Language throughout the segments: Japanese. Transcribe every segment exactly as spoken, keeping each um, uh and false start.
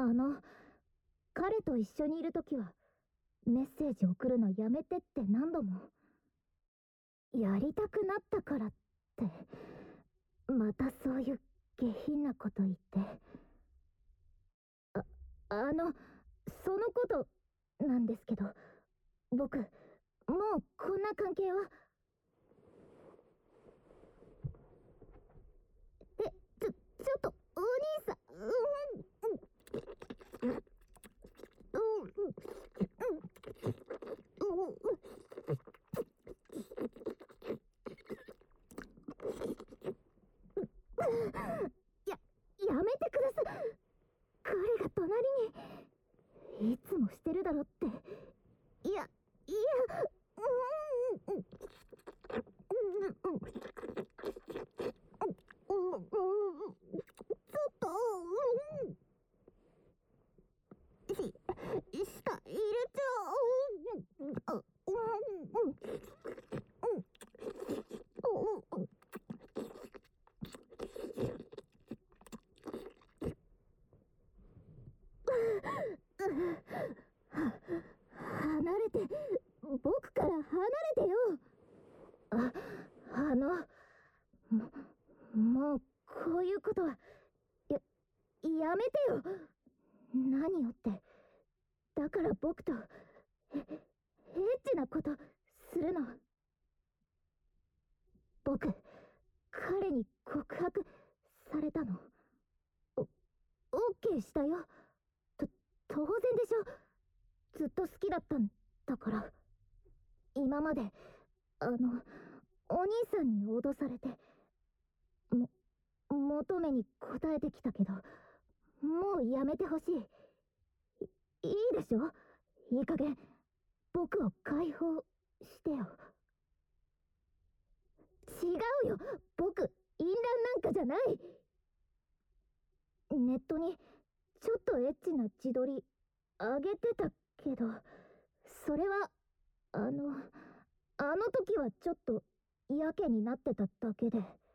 あの、彼と一緒にいるときは、メッセージ送るのやめてって何度も。やりたくなったからって、またそういう下品なこと言って。あ、あの、そのことなんですけど、僕、もうこんな関係は。え、ちょ、ちょっと、お兄さん、うん、うん、うん、うん、うん、うん、や、やめてください。彼が隣に。いつもしてるだろって。いや、いや、うん、うん、うん、うん、うん、ちょっと、うん、し、舌入れちゃう。うん、あ、うん、うん、うん、うん、うん、離れて、僕から離れてよ。あ、あの、も、もう、こういうことは、や、やめてよ。何よって。だから僕と、え、エッチなこと、するの。僕、彼に告白、されたの。お、オッケーしたよ。と、当然でしょ。ずっと好きだったんだから。今まで、あの、お兄さんに脅されて、も、求めに応えてきたけど、もうやめてほしい。い、いいでしょ。いい加減、僕を解放してよ。違うよ。僕、淫乱なんかじゃない。ネットに、ちょっとエッチな自撮り、あげてたけど、それは、あの、あの時はちょっと、やけになってただけで。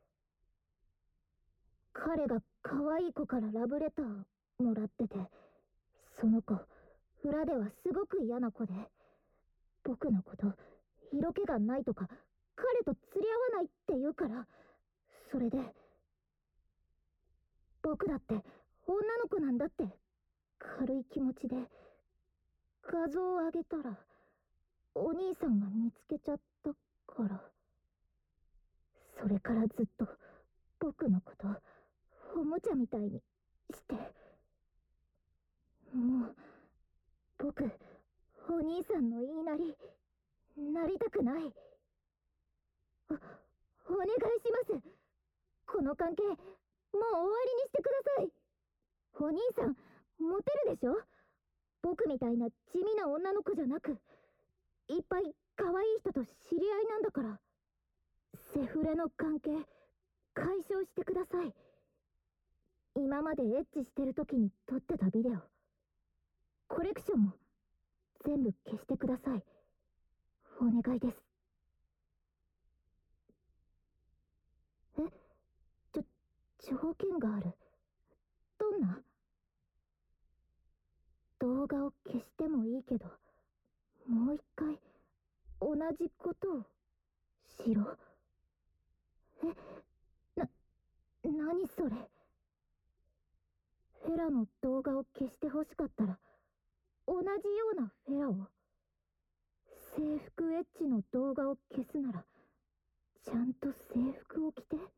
彼が可愛い子からラブレターもらってて、その子、裏ではすごく嫌な子で、僕のこと、色気がないとか、彼と釣り合わないって言うから、それで、僕だって女の子なんだって軽い気持ちで画像をあげたら、お兄さんが見つけちゃったから。それからずっと僕のことおもちゃみたいにして。もう僕、お兄さんの言いなりなりたくない。お、お願いします。この関係もう終わりにしてください。お兄さんモテるでしょ。僕みたいな地味な女の子じゃなく、いっぱい可愛い人と知り合いなんだから。セフレの関係解消してください。今までエッチしてる時に撮ってたビデオ、コレクションも全部消してください。お願いです。え、ちょ、条件がある。どんな？動画を消してもいいけど、もう一回同じことをしろ。え、な、何それ。フェラの動画を消してほしかったら、同じようなフェラを。制服エッチの動画を消すなら、ちゃんと制服を着て。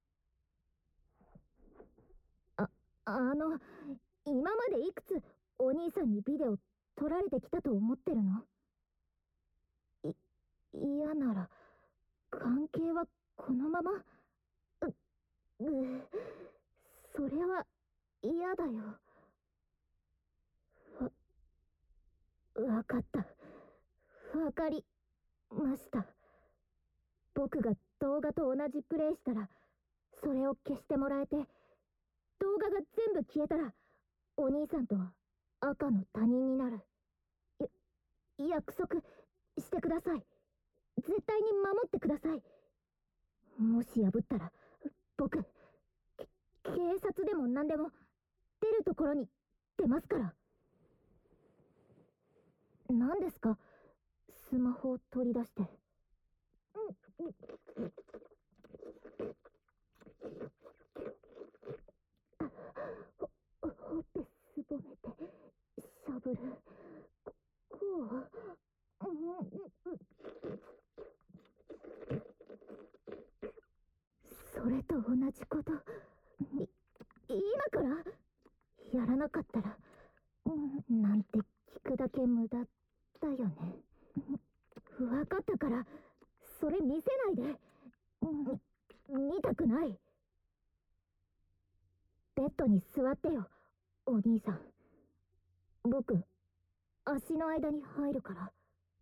あ、あの、今までいくつお兄さんにビデオ撮られてきたと思ってるの？い、嫌なら、関係はこのまま。う、う、それは嫌だよ。わ、わかった。わかりました。僕が動画と同じプレイしたら、それを消してもらえて、動画が全部消えたら、お兄さんとは赤の他人になる。や、約束してください。絶対に守ってください。もし破ったら、僕、け警察でも何でも、出るところにってますから。何ですか、スマホを取り出して。ほほっぺすぼめてしゃぶる。こう、うん、それと同じこと、い今からやらなかったら、うん、なんて聞くだけ無駄だよね。分かったから、それ見せないで。うん、見たくない。ベッドに座ってよ、お兄さん。僕、足の間に入るから。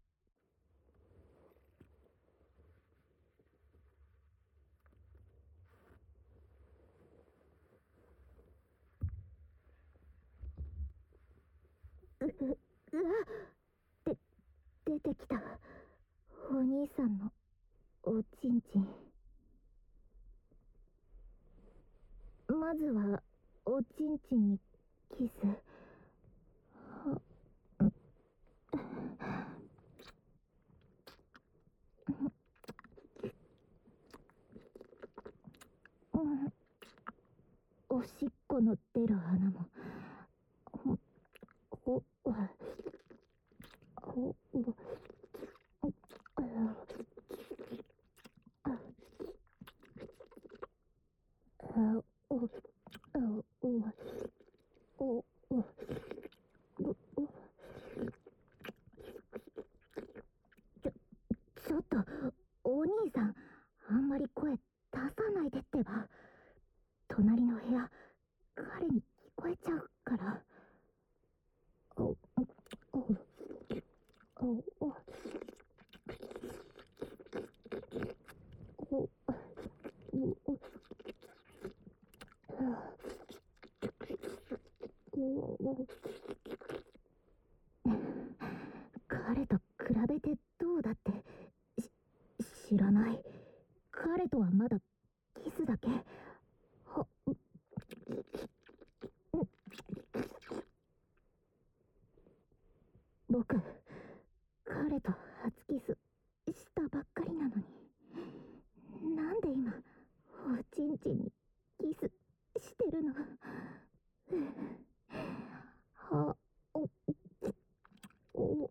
う、う、うわで、出てきた。お兄さんの、おちんちん。まずは、おちんちんにキス。おしっこの出る穴も。ほ、ほ、ほ、ほ、ちょっと、お兄さん、あんまり声出さないでってば。隣の部屋、彼に聞こえちゃうから。お、お、お、お、お、お、彼と比べてどうだってし知らない。彼とはまだキスだけ。は僕、彼と初キスしたばっかりなのに、なんで今おちんちんにキスしてるの。はおお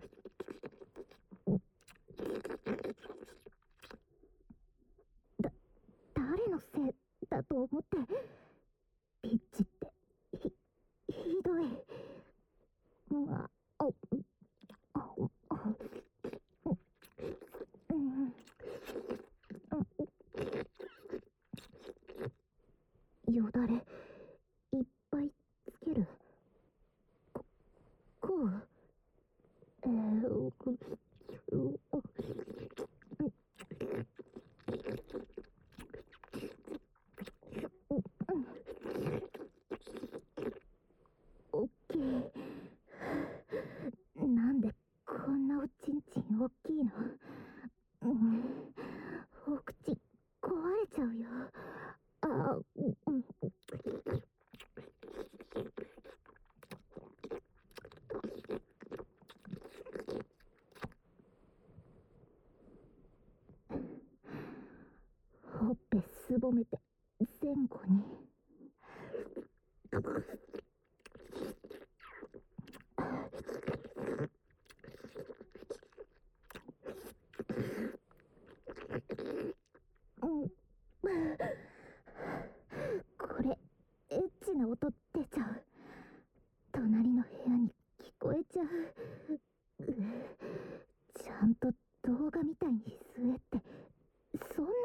だ誰のせいだと思って。ピッチってひひどい。まあ、おおうんよだれいっぱいつける。ここうえー、オッケー。なんでこんなおちんちん大きいの。うん、お口壊れちゃうよ。あ、うん、ほっぺすぼめて前後に。うん、これエッチな音出ちゃう。隣の部屋に聞こえちゃう。ちゃんと動画みたいに据えってそんな。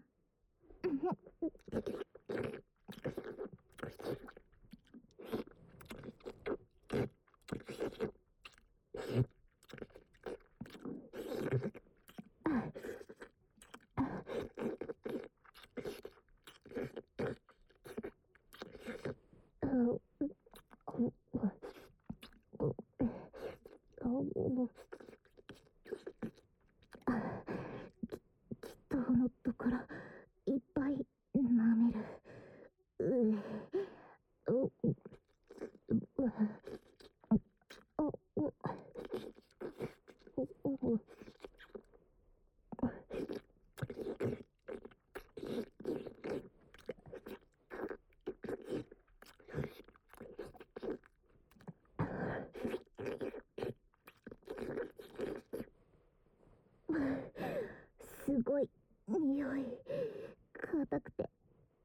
祈祷のところいっぱい舐める。うううわすごい匂い、硬くて、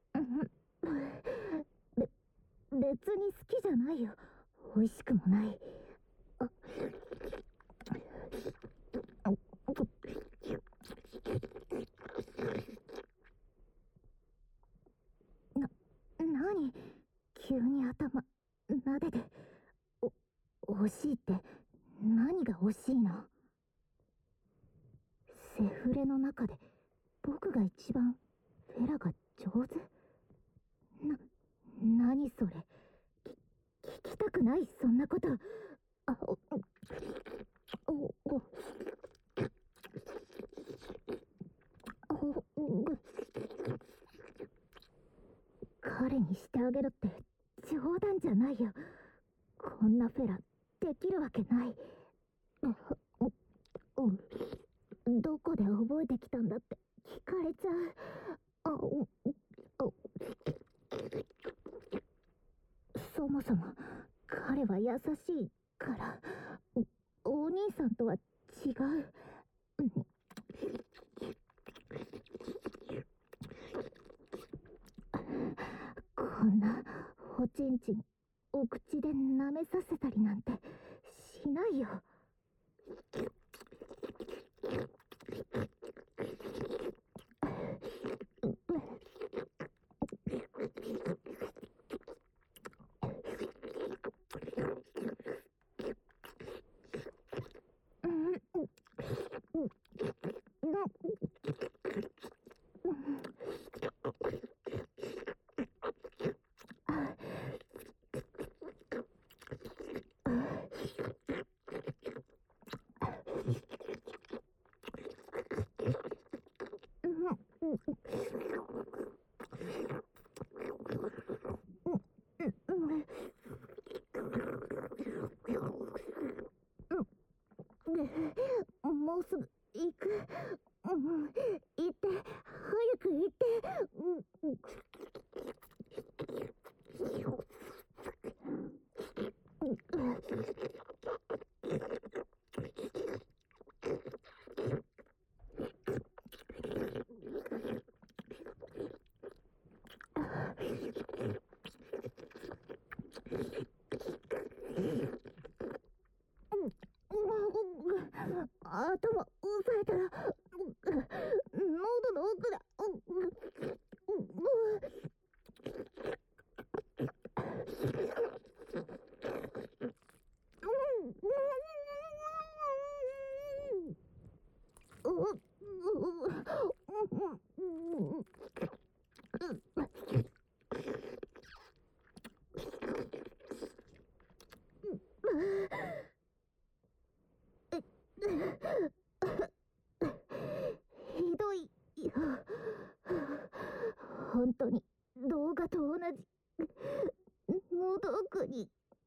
べ別に好きじゃないよ。美味しくもない。あな、なに急に頭撫でて。お、惜しいって何が惜しいの？セフレの中で僕が一番フェラが上手？な、何それ。き、聞きたくない、そんなこと。あ、お、お、お、お、お、彼にしてあげろって冗談じゃないよ。こんなフェラできるわけない。お、お、どこで覚えてきたんだって聞かれちゃう。あ、お、お、そもそも彼は優しいから。お、お兄さんとは違う。こんなおちんちんお口で舐めさせたりなんてしないよ。もうすぐ行く。うん、行って早く行って。うん、頭押さえたら喉の奥だ。ひどいよ。本当に動画と同じ。喉奥に。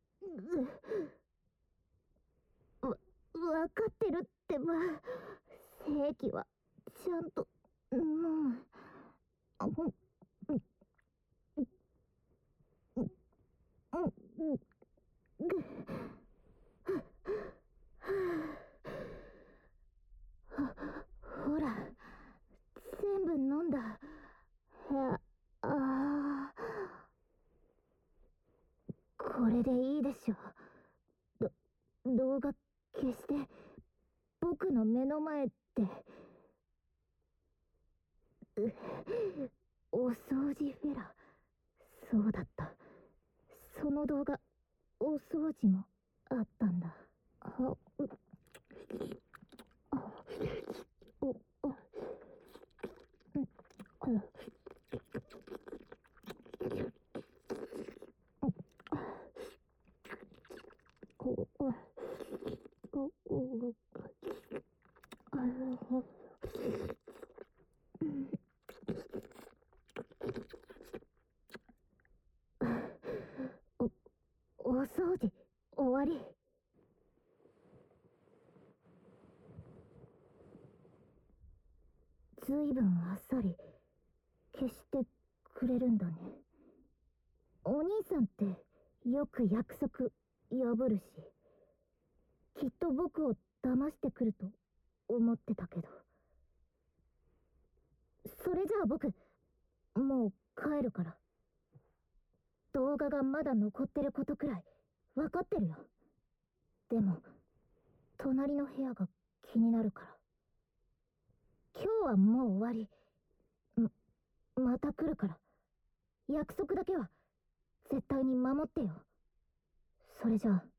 わ、わかってるってば。正規はちゃんと。うん。あ、ほん。うん。うん。うん。ぐ。ほら、全部飲んだ。ああ、これでいいでしょ。ど、動画消して、僕の目の前で。お掃除フェラ。そうだった。その動画、お掃除もあったんだ。あ、う、あ、お、お、うん、あ、お、お、お、お、あ、お、お掃除終わり。ずいぶんあっさり消してくれるんだね。お兄さんってよく約束破るし、きっと僕を騙してくると思ってたけど。それじゃあ僕もう帰るから。動画がまだ残ってることくらい分かってるよ。でも隣の部屋が気になるから。今日はもう終わり。ままた来るから。約束だけは絶対に守ってよ。それじゃあ